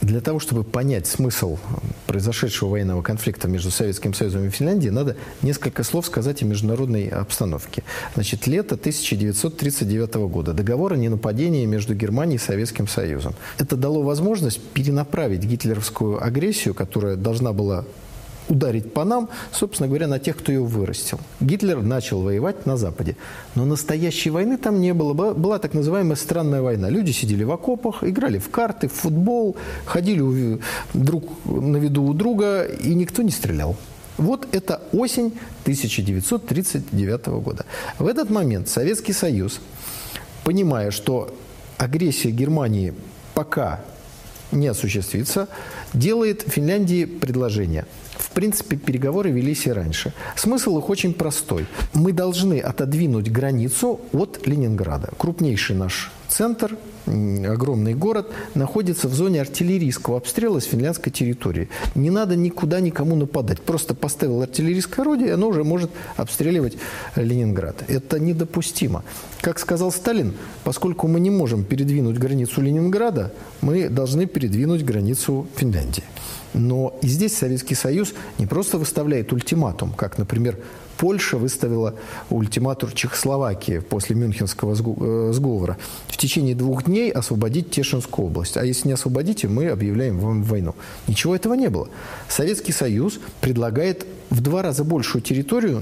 Для того, чтобы понять смысл произошедшего военного конфликта между Советским Союзом и Финляндией, надо несколько слов сказать о международной обстановке. Значит, лето 1939 года. Договор о ненападении между Германией и Советским Союзом. Это дало возможность перенаправить гитлеровскую агрессию, которая должна была ударить по нам, собственно говоря, на тех, кто ее вырастил. Гитлер начал воевать на Западе. Но настоящей войны там не было. Была так называемая странная война. Люди сидели в окопах, играли в карты, в футбол, ходили друг на виду у друга, и никто не стрелял. Вот это осень 1939 года. В этот момент Советский Союз, понимая, что агрессия Германии пока не осуществится, делает Финляндии предложение. В принципе, переговоры велись и раньше. Смысл их очень простой. Мы должны отодвинуть границу от Ленинграда. Крупнейший наш центр, огромный город, находится в зоне артиллерийского обстрела с финляндской территории. Не надо никуда никому нападать. Просто поставил артиллерийское орудие, и оно уже может обстреливать Ленинград. Это недопустимо. Как сказал Сталин, поскольку мы не можем передвинуть границу Ленинграда, мы должны передвинуть границу Финляндии. Но и здесь Советский Союз не просто выставляет ультиматум, как, например, Польша выставила ультиматум Чехословакии после Мюнхенского сговора. В течение 2 дней освободить Тешинскую область. А если не освободите, мы объявляем вам войну. Ничего этого не было. Советский Союз предлагает в 2 раза большую территорию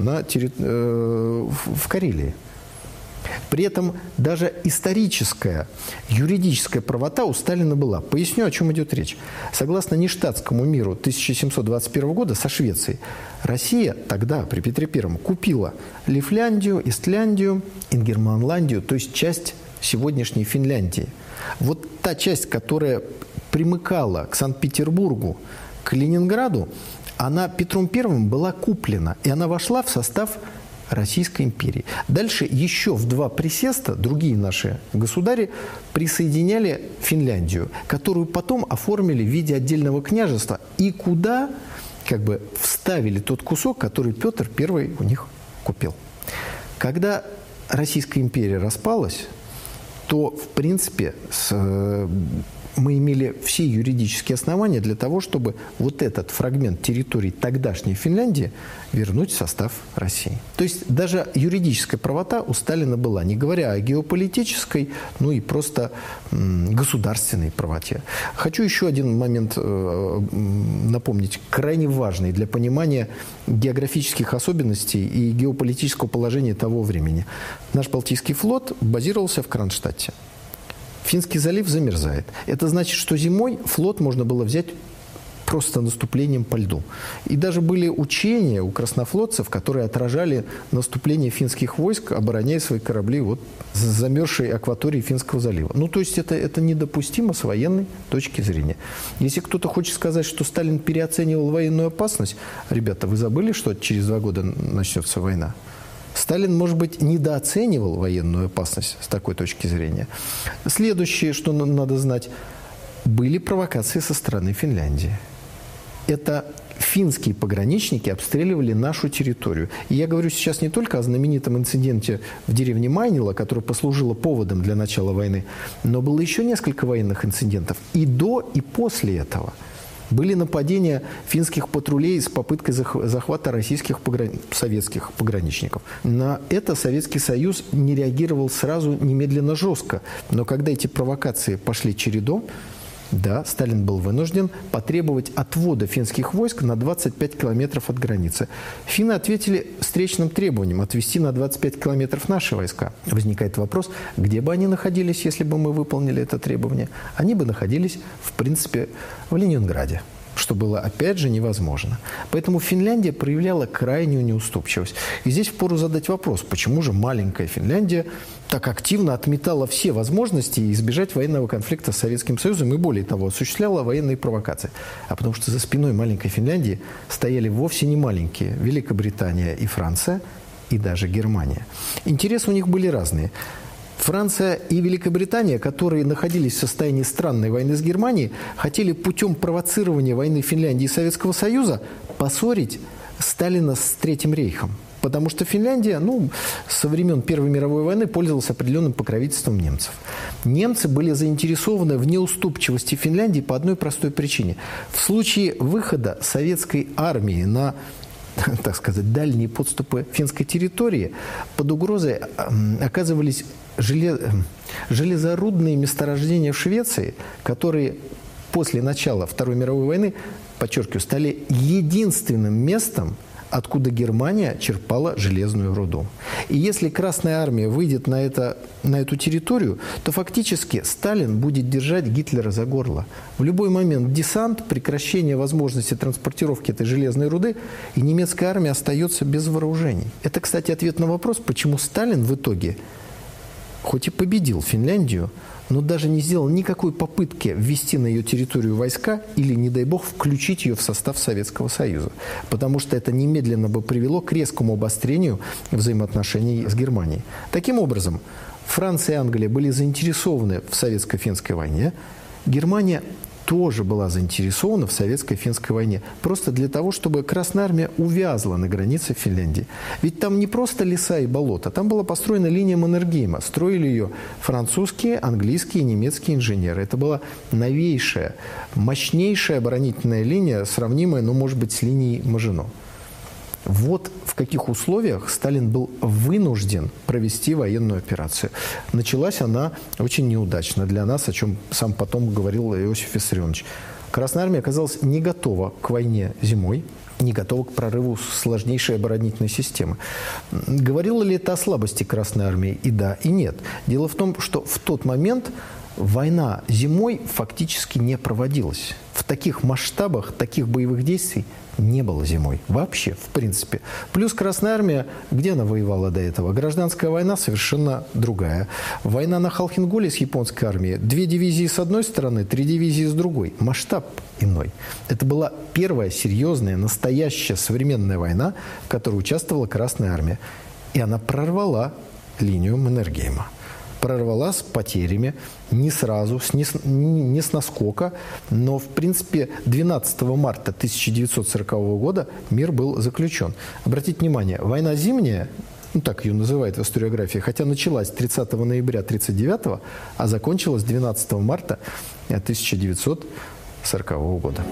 в Карелии. При этом даже историческая, юридическая правота у Сталина была. Поясню, о чем идет речь. Согласно Ништадтскому миру 1721 года со Швецией, Россия тогда, при Петре I, купила Лифляндию, Истляндию, Ингерманландию, то есть часть сегодняшней Финляндии. Вот та часть, которая примыкала к Санкт-Петербургу, к Ленинграду, она Петром I была куплена, и она вошла в состав Российской империи. Дальше еще в 2 присеста другие наши государи присоединяли Финляндию, которую потом оформили в виде отдельного княжества, и куда вставили тот кусок, который Петр I у них купил. Когда Российская империя распалась, то, в принципе, мы имели все юридические основания для того, чтобы вот этот фрагмент территории тогдашней Финляндии вернуть в состав России. То есть даже юридическая правота у Сталина была, не говоря о геополитической, ну и просто государственной правоте. Хочу еще один момент напомнить, крайне важный для понимания географических особенностей и геополитического положения того времени. Наш Балтийский флот базировался в Кронштадте. Финский залив замерзает. Это значит, что зимой флот можно было взять просто наступлением по льду. И даже были учения у краснофлотцев, которые отражали наступление финских войск, обороняя свои корабли вот с замерзшей акватории Финского залива. Ну, то есть это недопустимо с военной точки зрения. Если кто-то хочет сказать, что Сталин переоценивал военную опасность, ребята, вы забыли, что через 2 года начнется война? Сталин, может быть, недооценивал военную опасность с такой точки зрения. Следующее, что надо знать, были провокации со стороны Финляндии. Это финские пограничники обстреливали нашу территорию. И я говорю сейчас не только о знаменитом инциденте в деревне Майнила, который послужило поводом для начала войны, но было еще несколько военных инцидентов и до, и после этого. Были нападения финских патрулей с попыткой захвата российских советских пограничников. На это Советский Союз не реагировал сразу, немедленно, жестко. Но когда эти провокации пошли чередом, да, Сталин был вынужден потребовать отвода финских войск на 25 километров от границы. Финны ответили встречным требованием отвести на 25 километров наши войска. Возникает вопрос, где бы они находились, если бы мы выполнили это требование? Они бы находились, в принципе, в Ленинграде, что было, опять же, невозможно. Поэтому Финляндия проявляла крайнюю неуступчивость. И здесь впору задать вопрос, почему же маленькая Финляндия так активно отметала все возможности избежать военного конфликта с Советским Союзом и, более того, осуществляла военные провокации. А потому что за спиной маленькой Финляндии стояли вовсе не маленькие Великобритания и Франция, и даже Германия. Интересы у них были разные. Франция и Великобритания, которые находились в состоянии странной войны с Германией, хотели путем провоцирования войны Финляндии и Советского Союза поссорить Сталина с Третьим рейхом. Потому что Финляндия, со времен Первой мировой войны пользовалась определенным покровительством немцев. Немцы были заинтересованы в неуступчивости Финляндии по одной простой причине. В случае выхода советской армии на, так сказать, дальние подступы финской территории, под угрозой оказывались железорудные месторождения в Швеции, которые после начала Второй мировой войны, подчеркиваю, стали единственным местом, откуда Германия черпала железную руду. И если Красная Армия выйдет на эту территорию, то фактически Сталин будет держать Гитлера за горло. В любой момент десант, прекращение возможности транспортировки этой железной руды, и немецкая армия остается без вооружений. Это, кстати, ответ на вопрос, почему Сталин в итоге, хоть и победил Финляндию, но даже не сделал никакой попытки ввести на ее территорию войска или, не дай бог, включить ее в состав Советского Союза. Потому что это немедленно бы привело к резкому обострению взаимоотношений с Германией. Таким образом, Франция и Англия были заинтересованы в советско-финской войне. Германия тоже была заинтересована в советско-финской войне. Просто для того, чтобы Красная Армия увязла на границе Финляндии. Ведь там не просто леса и болота, там была построена линия Маннергейма. Строили ее французские, английские и немецкие инженеры. Это была новейшая, мощнейшая оборонительная линия, сравнимая, может быть, с линией Мажино. Вот в каких условиях Сталин был вынужден провести военную операцию. Началась она очень неудачно для нас, о чем сам потом говорил Иосиф Виссарионович. Красная армия оказалась не готова к войне зимой, не готова к прорыву сложнейшей оборонительной системы. Говорило ли это о слабости Красной армии? И да, и нет. Дело в том, что в тот момент война зимой фактически не проводилась. В таких масштабах, таких боевых действий не было зимой. Вообще, в принципе. Плюс Красная армия, где она воевала до этого? Гражданская война совершенно другая. Война на Халхин-Голе с японской армией. 2 дивизии с одной стороны, 3 дивизии с другой. Масштаб иной. Это была первая серьезная, настоящая современная война, в которой участвовала Красная армия. И она прорвала линию Маннергейма. Прорвала с потерями, не сразу, не с наскока, но, в принципе, 12 марта 1940 года мир был заключен. Обратите внимание, война зимняя, так ее называют в историографии, хотя началась 30 ноября 1939, а закончилась 12 марта 1940 года.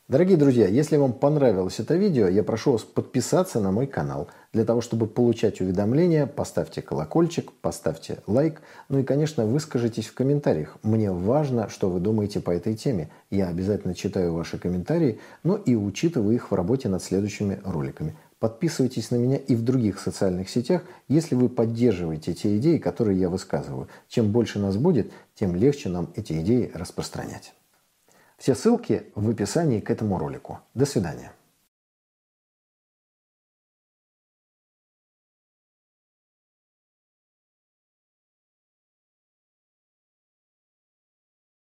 Дорогие друзья, если вам понравилось это видео, я прошу вас подписаться на мой канал. Для того, чтобы получать уведомления, поставьте колокольчик, поставьте лайк. Ну и, конечно, выскажитесь в комментариях. Мне важно, что вы думаете по этой теме. Я обязательно читаю ваши комментарии, но и учитываю их в работе над следующими роликами. Подписывайтесь на меня и в других социальных сетях, если вы поддерживаете те идеи, которые я высказываю. Чем больше нас будет, тем легче нам эти идеи распространять. Все ссылки в описании к этому ролику. До свидания.